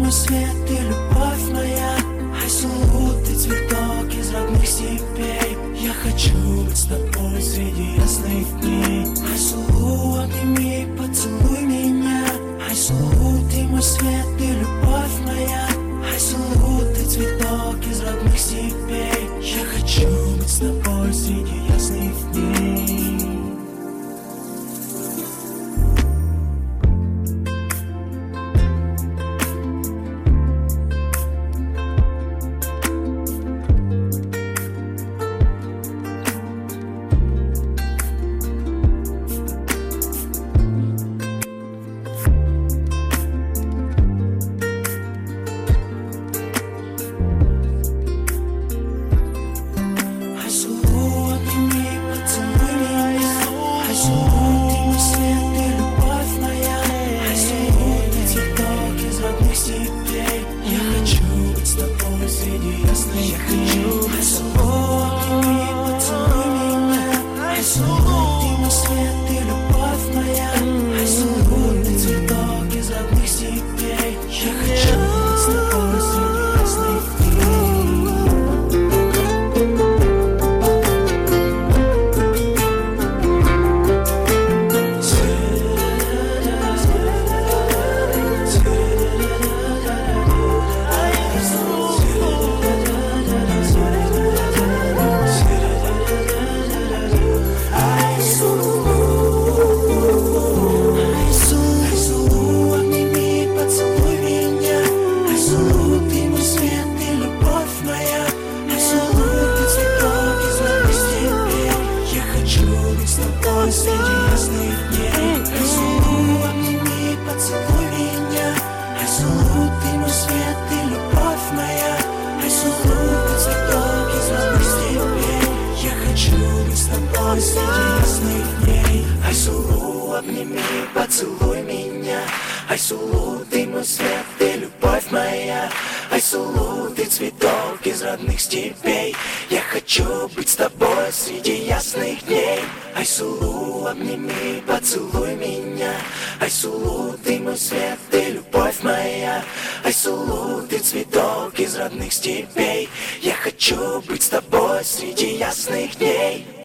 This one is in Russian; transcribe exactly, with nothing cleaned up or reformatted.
мой свет, ты любовь моя. Айсулу, ты цветок из родных степей. Я хочу быть с тобой среди ясных дней. Айсулу, обними, поцелуй меня. Айсулу, ты мой свет, ты любовь моя. Айсулу, ты цветок из родных степей. Я хочу быть с тобой среди ясных дней. Айсулу, обними, поцелуй меня. Айсулу, ты мой свет, ты любовь моя. Айсулу, ты цветок из родных степей. Я хочу быть с тобой среди ясных дней. Айсулу, обними, поцелуй меня. Айсулу, ты мой свет, ты любовь моя. Айсулу, ты цветок из родных степей. Я хочу быть с тобой среди ясных дней.